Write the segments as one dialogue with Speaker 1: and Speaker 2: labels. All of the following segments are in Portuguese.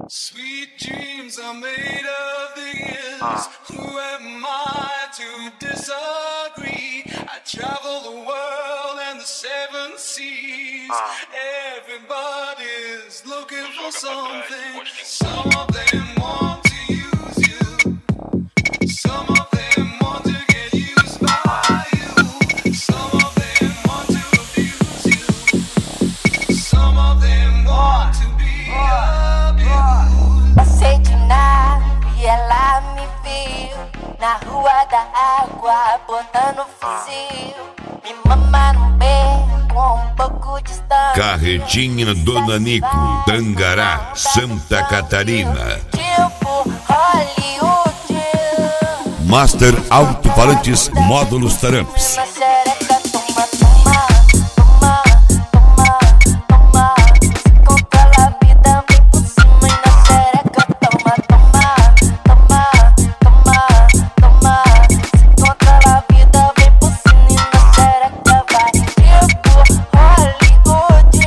Speaker 1: Sweet dreams are made of these. Who am I to disagree? I travel the world and the seven seas. Everybody's looking for something. Some of them want to use you. Some of them want to get used by you. Some of them want to abuse you. Some of them want to be abused.
Speaker 2: Passei de nave e ela me viu na rua da água, botando fuzil. Me mama no beco com pouco distante.
Speaker 3: Carretinha do Nanico, Tangará, Santa Catarina.
Speaker 2: Tipo Hollywood.
Speaker 3: Master Alto-Falantes Módulos Taramps.
Speaker 2: Na xereca, toma, toma, toma, toma, toma. Se controla a vida, vem por cima e na xereca, toma, toma, toma, toma, toma. Se controla a vida, vem por cima e na xereca, vai. Tipo Hollywood.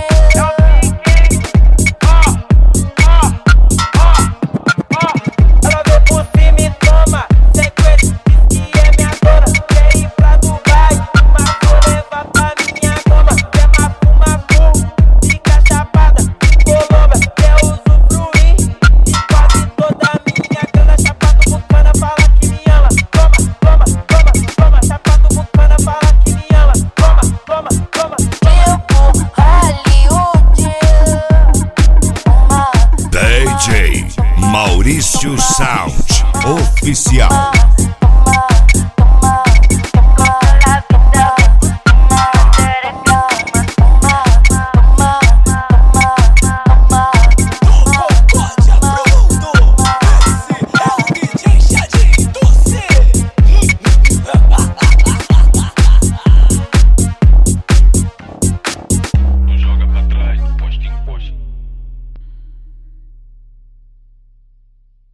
Speaker 4: Ela vem por cima e toma sequência, diz que é minha dona. Quer ir pra Dubai, mas vou levar pra minha cama. Quer mafu, fica chapada, Colômbia. Quer usufruir de quase toda a minha grana. Chapado Mucana fala que me ama. Toma, toma, toma, toma. Chapado Mucana fala que me ama. Toma, toma, toma.
Speaker 2: Tipo Hollywood. Toma,
Speaker 3: DJ Maurício Sound Oficial.